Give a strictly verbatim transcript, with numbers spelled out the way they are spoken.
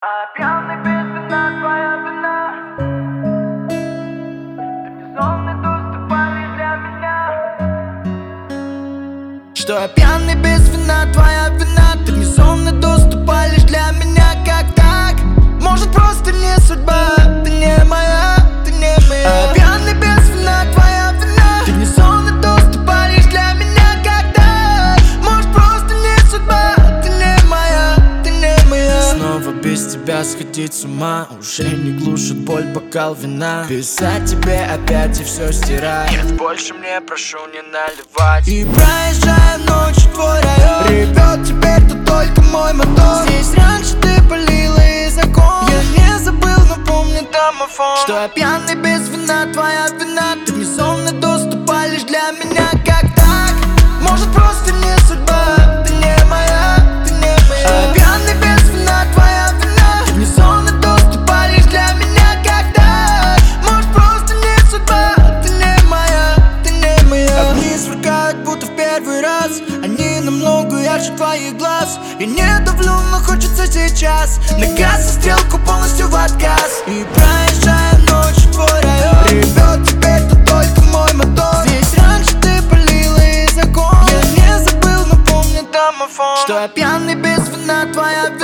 А пьяный без вина, твоя вина. Ты безумный доступ, а лишь для меня. Что я пьяный без вина, твоя вина. Ты мне сонный доступ, а лишь для меня. Как так? Может, просто не судьба. Ты не моя, ты не моя. А пьяный без вина, твоя вина. Ты мне сонный доступ, а лишь для меня. Как так? Может, просто не судьба. Ты не моя, ты не моя. Снова без тебя сходить с ума. Уже не глушит боль бокал вина. Писать тебе опять и все стирать. Нет, больше мне прошу не наливать. И проезжая ночью твой район, ревет теперь тут только мой мотор. Здесь раньше ты палила из окон. Я не забыл, но помню домофон. Что я пьяный без вина, твоя вина. Ты мне сонный доступ, а лишь для меня. Как так? Может, просто не судьба. Ты не моя, ты не моя. А пьяный без вина, твоя вина. Ты мне сонный доступ, а лишь для меня. Как так? Может, просто не судьба. Ты не моя, ты не моя. Огни сверкают, будто в первый раз. Они намного ярче твоих глаз. Я не давлю, но хочется сейчас. На газ и стрелку полностью в отказ. И проезжая ночью твой район, ревет теперь тут только мой мотор. Здесь раньше ты палила из окон. Я не забыл, но помню домофон. Что я пьяный без вина, твоя вина.